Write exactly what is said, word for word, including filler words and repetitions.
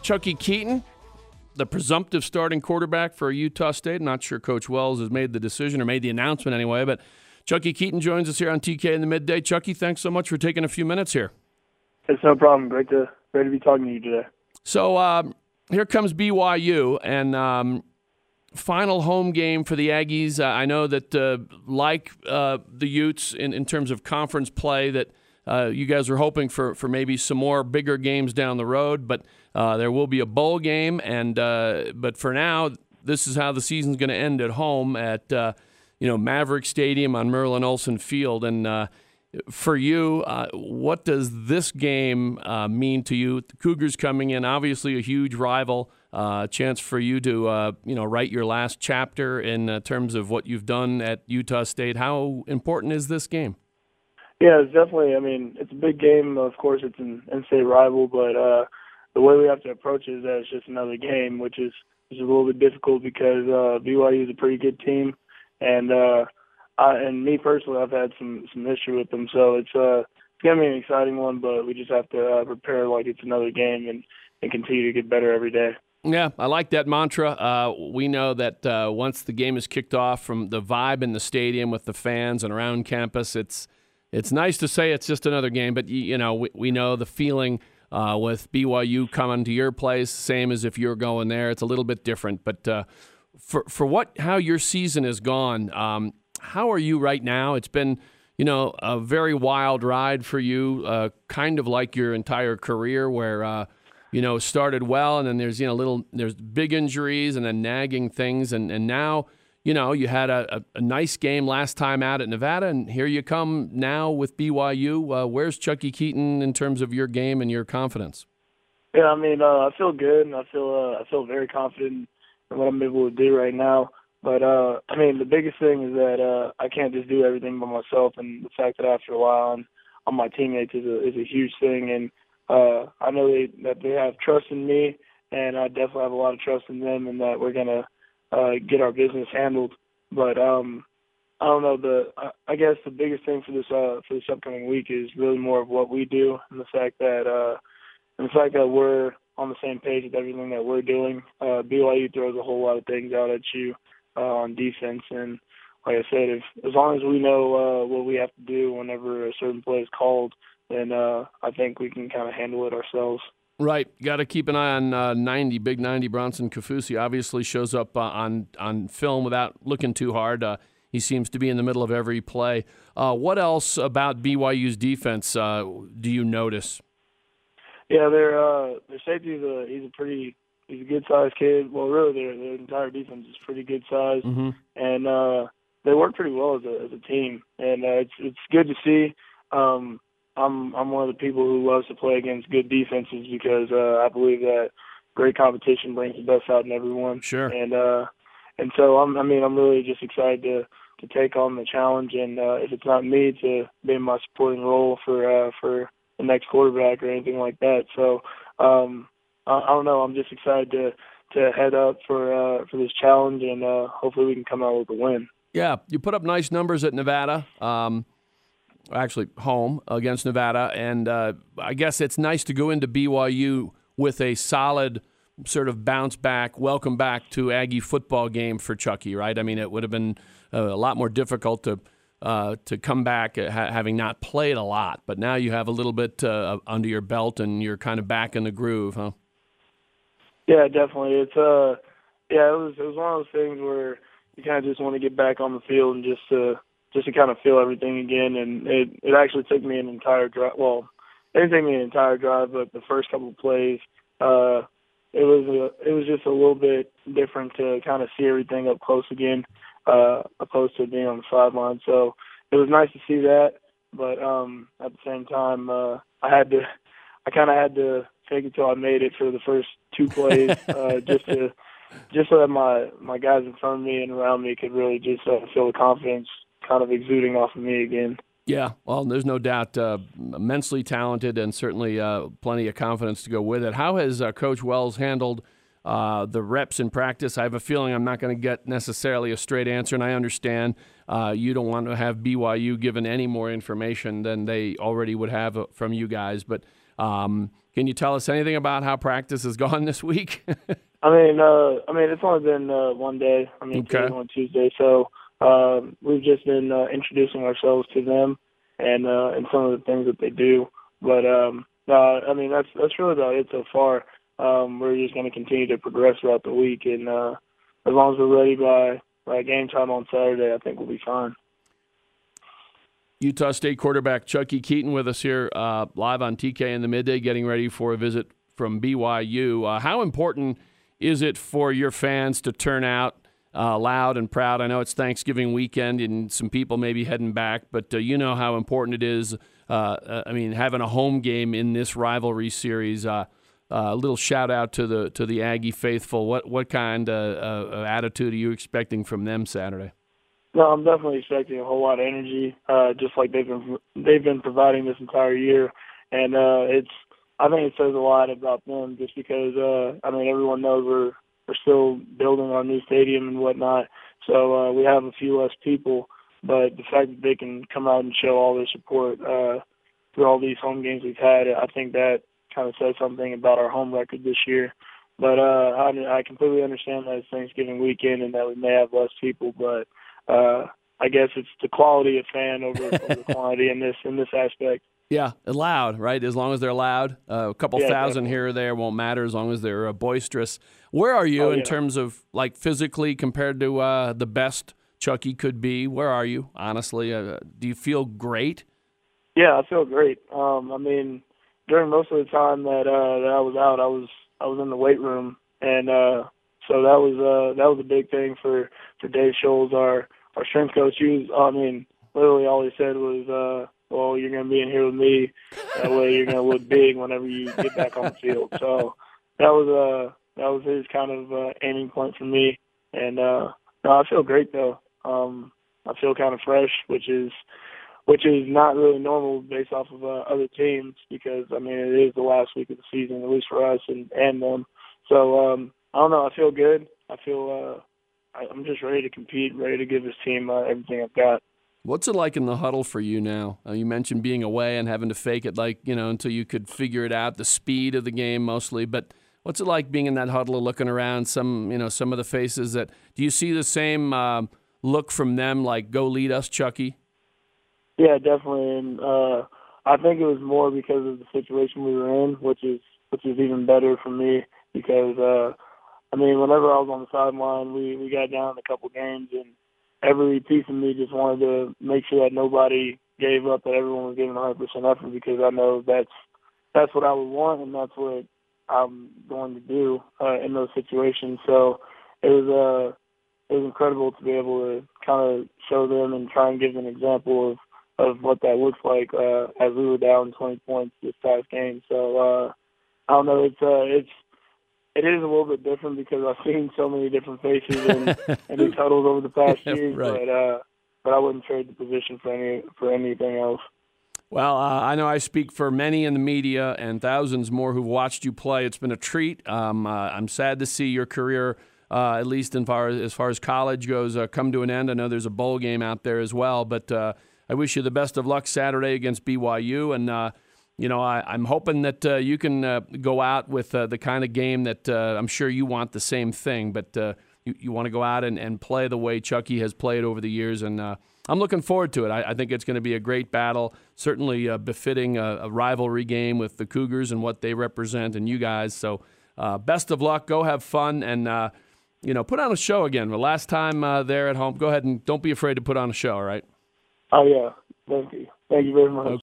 Chuckie Keeton, the presumptive starting quarterback for Utah State. Not sure Coach Wells has made the decision or made the announcement anyway, but Chuckie Keeton joins us here on T K in the Midday. Chuckie, thanks so much for taking a few minutes here. It's no problem. Great to, great to be talking to you today. So um, here comes B Y U, and um, final home game for the Aggies. Uh, I know that uh, like uh, the Utes in, in terms of conference play, that uh, you guys are hoping for, for maybe some more bigger games down the road, but uh, there will be a bowl game. And uh, but for now, this is how the season's going to end at home at uh, you know Maverick Stadium on Merlin Olsen Field. And uh, for you, uh, what does this game uh, mean to you? The Cougars coming in, obviously a huge rival. A uh, chance for you to, uh, you know, write your last chapter in uh, terms of what you've done at Utah State. How important is this game? Yeah, it's definitely. I mean, it's a big game. Of course, it's an in-state rival, but uh, the way we have to approach it is that it's just another game, which is, is a little bit difficult because uh, B Y U is a pretty good team, and uh, I, and me personally, I've had some some history with them, so it's uh, it's gonna be an exciting one. But we just have to uh, prepare like it's another game and, and continue to get better every day. Yeah, I like that mantra. Uh, we know that uh, once the game is kicked off, from the vibe in the stadium with the fans and around campus, it's it's nice to say it's just another game, but you know we, we know the feeling uh, with B Y U coming to your place, same as if you're going there. It's a little bit different, but uh, for for what how your season has gone, um, how are you right now? It's been you know a very wild ride for you, uh, kind of like your entire career, where uh, you know, started well, and then there's, you know, little, there's big injuries and then nagging things. And, and now, you know, you had a, a, a nice game last time out at Nevada, and here you come now with B Y U. Uh, where's Chuckie Keeton in terms of your game and your confidence? Yeah, I mean, uh, I feel good, and I feel, uh, I feel very confident in what I'm able to do right now. But, uh, I mean, the biggest thing is that uh, I can't just do everything by myself, and the fact that I have to rely on, on my teammates is a, is a huge thing. And Uh, I know they, that they have trust in me, and I definitely have a lot of trust in them, and that we're gonna uh, get our business handled. But um, I don't know. The I, I guess the biggest thing for this uh, for this upcoming week is really more of what we do, and the fact that uh, and the fact that we're on the same page with everything that we're doing. Uh, B Y U throws a whole lot of things out at you uh, on defense, and like I said, if as long as we know uh, what we have to do whenever a certain play is called, then uh, I think we can kind of handle it ourselves. Right. Got to keep an eye on uh, ninety, big ninety Bronson Kaufusi. Obviously shows up uh, on, on film without looking too hard. Uh, he seems to be in the middle of every play. Uh, what else about B Y U's defense uh, do you notice? Yeah, their uh, their safety is a he's a pretty he's a good sized kid. Well, really, their their entire defense is pretty good size, mm-hmm. and uh, they work pretty well as a as a team, and uh, it's it's good to see. Um, I'm I'm one of the people who loves to play against good defenses because uh, I believe that great competition brings the best out in everyone. Sure. And uh, and so I'm I mean I'm really just excited to, to take on the challenge, and uh, if it's not me, to be in my supporting role for uh, for the next quarterback or anything like that. So um, I, I don't know. I'm just excited to to head up for uh, for this challenge, and uh, hopefully we can come out with a win. Yeah, you put up nice numbers at Nevada. Um, actually home against Nevada, and uh, I guess it's nice to go into B Y U with a solid sort of bounce back, welcome back to Aggie football game for Chuckie, right? I mean, it would have been uh, a lot more difficult to uh, to come back uh, ha- having not played a lot, but now you have a little bit uh, under your belt and you're kind of back in the groove, huh? Yeah, definitely. It's uh, yeah, it was it was one of those things where you kind of just want to get back on the field and just uh. just to kind of feel everything again. And it, it actually took me an entire drive. Well, it didn't take me an entire drive, but the first couple of plays, uh, it was a, it was just a little bit different to kind of see everything up close again, uh, opposed to being on the sideline. So it was nice to see that, but um, at the same time, uh, I had to, I kind of had to fake it till I made it for the first two plays, uh, just to, just so that my my guys in front of me and around me could really just uh, feel the confidence kind of exuding off of me again. Yeah, well, there's no doubt uh, immensely talented and certainly uh, plenty of confidence to go with it. How has uh, Coach Wells handled uh, the reps in practice? I have a feeling I'm not going to get necessarily a straight answer, and I understand uh, you don't want to have B Y U given any more information than they already would have from you guys. But um, Can you tell us anything about how practice has gone this week? I mean, uh, I mean, it's only been uh, one day. I mean, okay. on Tuesday, so um, we've just been uh, introducing ourselves to them and uh, and some of the things that they do. But um, uh, I mean, that's that's really about it so far. Um, we're just going to continue to progress throughout the week, and uh, as long as we're ready by by game time on Saturday, I think we'll be fine. Utah State quarterback Chuckie Keeton with us here uh, live on T K in the midday, getting ready for a visit from B Y U. Uh, how important is it for your fans to turn out uh, loud and proud? I know it's Thanksgiving weekend and some people may be heading back, but uh, you know how important it is. Uh, I mean, having a home game in this rivalry series. Uh, uh, a little shout out to the to the Aggie faithful. What what kind of uh, attitude are you expecting from them Saturday? No, I'm definitely expecting a whole lot of energy, uh, just like they've been they've been providing this entire year, and uh, it's I think it says a lot about them, just because uh, I mean everyone knows we're we're still building our new stadium and whatnot, so uh, we have a few less people, but the fact that they can come out and show all their support uh, through all these home games we've had, I think that kind of says something about our home record this year. But uh, I, I completely understand that it's Thanksgiving weekend and that we may have less people, but Uh, I guess it's the quality of fan over, over the quantity in this in this aspect. Yeah, loud, right? As long as they're loud, uh, a couple yeah, thousand definitely. here or there won't matter as long as they're uh, boisterous. Where are you oh, in yeah. terms of like physically compared to uh, the best Chuckie could be? Where are you, honestly? Uh, do you feel great? Yeah, I feel great. Um, I mean, during most of the time that uh, that I was out, I was I was in the weight room, and uh, so that was uh, that was a big thing for for Dave Scholes, our Our strength coach. He was, I mean, literally all he said was, uh, well, you're going to be in here with me. That way you're going to look big whenever you get back on the field. So that was uh, that was his kind of uh, aiming point for me. And uh, no, I feel great, though. Um, I feel kind of fresh, which is which is not really normal based off of uh, other teams because, I mean, it is the last week of the season, at least for us and, and them. So, um, I don't know. I feel good. I feel uh, I'm just ready to compete, ready to give this team uh, everything I've got. What's it like in the huddle for you now? Uh, you mentioned being away and having to fake it, like you know, until you could figure it out, the speed of the game mostly. But what's it like being in that huddle, looking around? Some, you know, some of the faces that. Do you see the same uh, look from them, like "Go lead us, Chuckie"? Yeah, definitely, and uh, I think it was more because of the situation we were in, which is which is even better for me because. Uh, I mean, whenever I was on the sideline, we, we got down a couple games, and every piece of me just wanted to make sure that nobody gave up, that everyone was giving one hundred percent effort because I know that's that's what I would want, and that's what I'm going to do uh, in those situations. So it was uh, it was incredible to be able to kind of show them and try and give them an example of, of what that looks like uh, as we were down twenty points this past game. So uh, I don't know, it's uh, it's. It is a little bit different because I've seen so many different faces in, in these huddles over the past years, right. but uh, but I wouldn't trade the position for any for anything else. Well, uh, I know I speak for many in the media and thousands more who've watched you play. It's been a treat. Um, uh, I'm sad to see your career, uh, at least in far as, as far as college goes, uh, come to an end. I know there's a bowl game out there as well, but uh, I wish you the best of luck Saturday against B Y U, and uh, You know, I, I'm hoping that uh, you can uh, go out with uh, the kind of game that uh, I'm sure you want the same thing, but uh, you, you want to go out and, and play the way Chuckie has played over the years, and uh, I'm looking forward to it. I, I think it's going to be a great battle, certainly uh, befitting a, a rivalry game with the Cougars and what they represent and you guys. So uh, best of luck. Go have fun, and, uh, you know, put on a show again. The last time uh, there at home, go ahead and don't be afraid to put on a show, all right? Oh, yeah. Thank you. Thank you very much. Okay.